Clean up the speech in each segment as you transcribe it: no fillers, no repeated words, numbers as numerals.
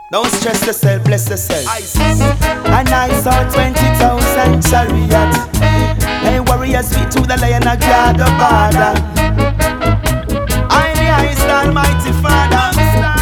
Don't stress yourself, bless yourself. And I saw 20,000 chariot. Hey, warriors feet to the lion of God the border. I the highest almighty Father.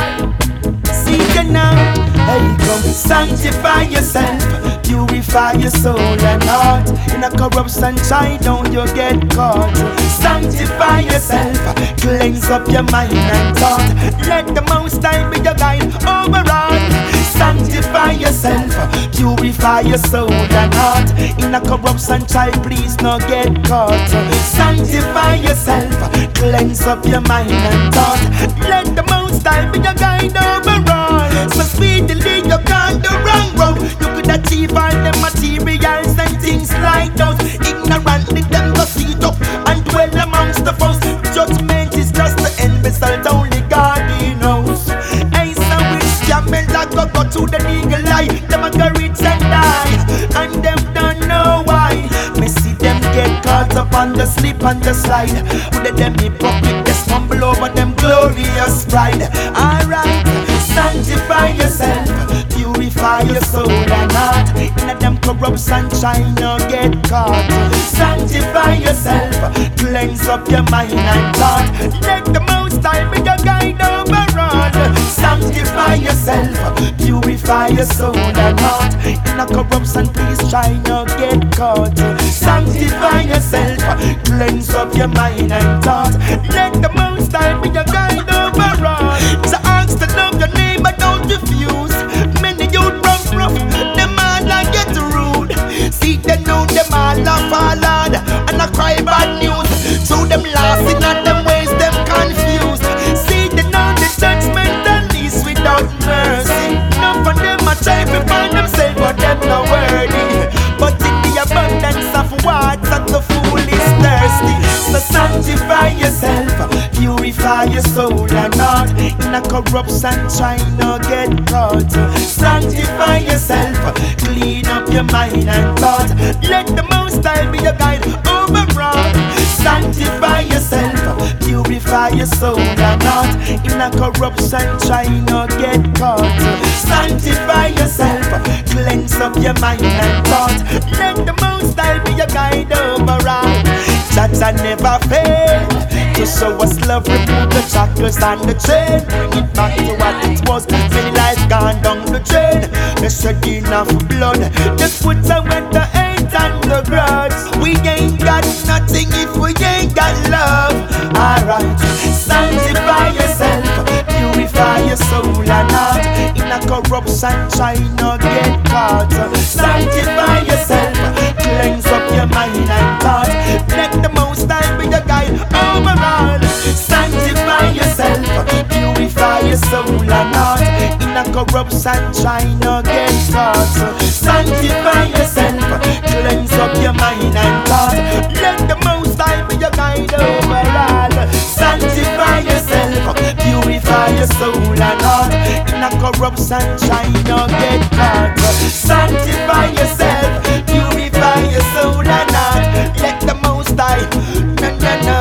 See you now. Hey, come sanctify yourself, purify your soul and heart. In a corrupt sunshine, don't you get caught. Sanctify yourself, cleanse up your mind and thought. Let the Most High be your guide overall. Sanctify yourself, purify your soul and heart. In a corrupt sunshine, please not get caught. Sanctify yourself, cleanse up your mind and thought. Let the Most High be your guide overall. So speedily you can't do wrong road. You could achieve all the materials and things like those. Ignorantly them go feet up and dwell amongst the foes. Judgment is just the end result, only God he knows. Hey, so which camel go to the legal eye. Them a go rich and die, and them don't know why. Me see them get caught up on the slip and the slide. With them hypocrite, they stumble over them glorious pride. Alright, sanctify yourself, purify your soul and heart. In a them corrupt sunshine, no get caught. Sanctify yourself, cleanse up your mind and thought. Let the Most High be your guide overall. Sanctify yourself, purify your soul and heart. In a corruption, please try not get caught. Sanctify yourself, cleanse up your mind and thought. Let the Most High be your guide overall. So ask to love your neighbor, don't refuse. Many youth rough, them all a get rude. See them know them all a fall hard and a cry bad news. So them laughing at them ways, them confused. See them know the judgment least without mercy. None of them a try to find themselves, but them not worthy. But in the abundance of water, the fool is thirsty. So sanctify yourself, purify your soul and heart. In a corrupt sunshine, no get caught. Sanctify yourself, clean up your mind and thought. Let the Most High be your guide overall. Sanctify yourself, purify your soul and heart. In a corrupt sunshine, no get caught. Sanctify yourself, cleanse up your mind and thought. Let the Most High be your guide overall. Jaja never fail to show us love, remove the shackles and the chain. Bring it back to what it was. Many lives gone down the drain. The shedding of blood just puts away the hate and the grudge. We ain't got nothing if we ain't got love. Alright, sanctify yourself, purify your soul and heart. In a corrupt sunshine, no get caught. Sanctify yourself, cleanse up your mind and thought. Let the Most High be your guide overall. Sanctify yourself, purify your soul and heart. In a corrupt sunshine, no get caught. Sanctify yourself, cleanse up your mind and thought. Let the Most High be your guide overall. Sanctify yourself, purify your soul and heart. In a corrupt sunshine, no get caught. Sanctify yourself, purify your soul and heart. Let the Most High, no.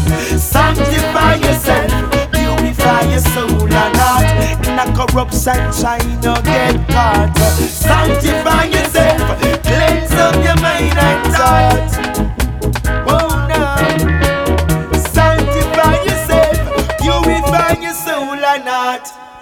Sanctify yourself, purify your soul and heart. In a corrupt sunshine, no get caught. Sanctify yourself, cleanse up your mind and thought. Oh no. Sanctify yourself, purify your soul and heart.